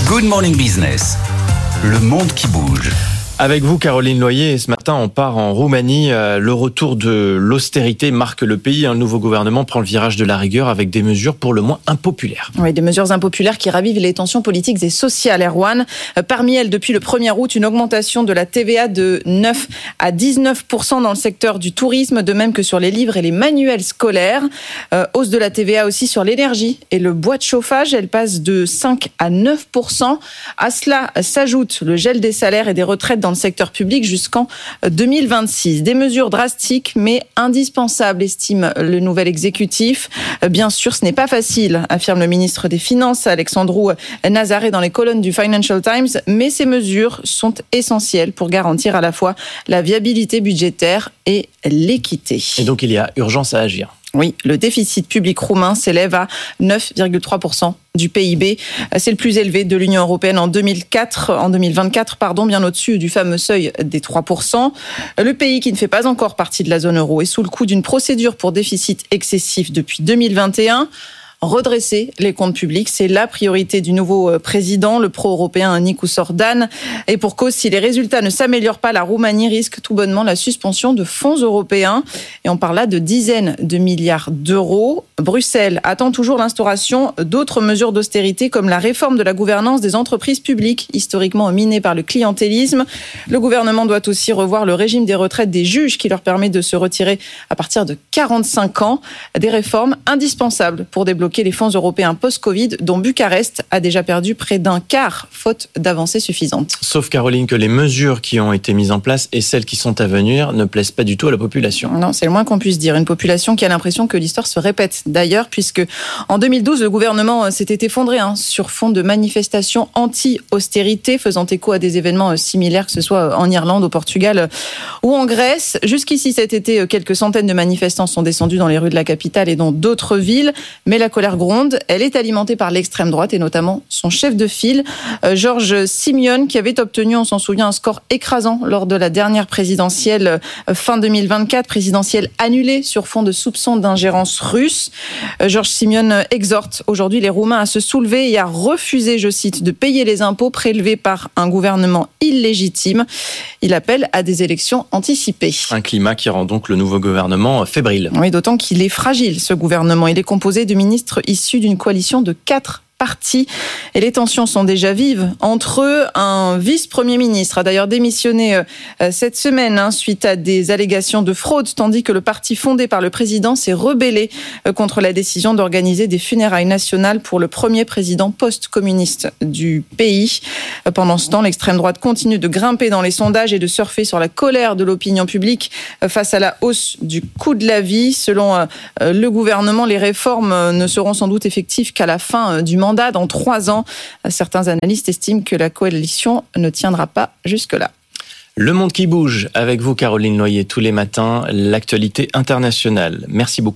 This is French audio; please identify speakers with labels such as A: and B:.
A: Good Morning Business, le monde qui bouge.
B: Avec vous, Caroline Loyer, ce matin, on part en Roumanie. Le retour de l'austérité marque le pays. Le nouveau gouvernement prend le virage de la rigueur avec des mesures pour le moins impopulaires.
C: Oui, des mesures impopulaires qui ravivent les tensions politiques et sociales, Erwan. Parmi elles, depuis le 1er août, une augmentation de la TVA de 9 à 19% dans le secteur du tourisme, de même que sur les livres et les manuels scolaires. Hausse de la TVA aussi sur l'énergie et le bois de chauffage. Elle passe de 5 à 9%. À cela s'ajoute le gel des salaires et des retraites dans le secteur public jusqu'en 2026. Des mesures drastiques mais indispensables, estime le nouvel exécutif. Bien sûr, ce n'est pas facile, affirme le ministre des Finances, Alexandru Nazare, dans les colonnes du Financial Times, mais ces mesures sont essentielles pour garantir à la fois la viabilité budgétaire et l'équité.
B: Et donc il y a urgence à agir.
C: Oui, le déficit public roumain s'élève à 9,3% du PIB. C'est le plus élevé de l'Union européenne en 2024, bien au-dessus du fameux seuil des 3%. Le pays, qui ne fait pas encore partie de la zone euro, est sous le coup d'une procédure pour déficit excessif depuis 2021. Redresser les comptes publics, c'est la priorité du nouveau président, le pro-européen Nicu Sordan. Et pour cause, si les résultats ne s'améliorent pas, la Roumanie risque tout bonnement la suspension de fonds européens. Et on parle là de dizaines de milliards d'euros. Bruxelles attend toujours l'instauration d'autres mesures d'austérité, comme la réforme de la gouvernance des entreprises publiques, historiquement minées par le clientélisme. Le gouvernement doit aussi revoir le régime des retraites des juges, qui leur permet de se retirer à partir de 45 ans. Des réformes indispensables pour débloquer les fonds européens post-Covid, dont Bucarest a déjà perdu près d'un quart, faute d'avancées suffisantes.
B: Sauf, Caroline, que les mesures qui ont été mises en place et celles qui sont à venir ne plaisent pas du tout à la population.
C: Non, c'est le moins qu'on puisse dire. Une population qui a l'impression que l'histoire se répète. D'ailleurs, puisque en 2012, le gouvernement s'était effondré sur fond de manifestations anti-austérité, faisant écho à des événements similaires, que ce soit en Irlande, au Portugal ou en Grèce. Jusqu'ici, cet été, quelques centaines de manifestants sont descendus dans les rues de la capitale et dans d'autres villes. Mais la colère gronde, elle est alimentée par l'extrême droite et notamment son chef de file, George Simion, qui avait obtenu, on s'en souvient, un score écrasant lors de la dernière présidentielle fin 2024, présidentielle annulée sur fond de soupçons d'ingérence russe. George Simion exhorte aujourd'hui les Roumains à se soulever et à refuser, je cite, de payer les impôts prélevés par un gouvernement illégitime. Il appelle à des élections anticipées.
B: Un climat qui rend donc le nouveau gouvernement fébrile.
C: Oui, d'autant qu'il est fragile, ce gouvernement. Il est composé de ministres issus d'une coalition de 4 partis. Et les tensions sont déjà vives entre eux. Un vice-premier ministre a d'ailleurs démissionné cette semaine suite à des allégations de fraude, tandis que le parti fondé par le président s'est rebellé contre la décision d'organiser des funérailles nationales pour le premier président post-communiste du pays. Pendant ce temps, l'extrême droite continue de grimper dans les sondages et de surfer sur la colère de l'opinion publique face à la hausse du coût de la vie. Selon le gouvernement, les réformes ne seront sans doute effectives qu'à la fin du mandat, dans 3 ans. Certains analystes estiment que la coalition ne tiendra pas jusque-là.
B: Le monde qui bouge, avec vous, Caroline Loyer, tous les matins, l'actualité internationale. Merci beaucoup.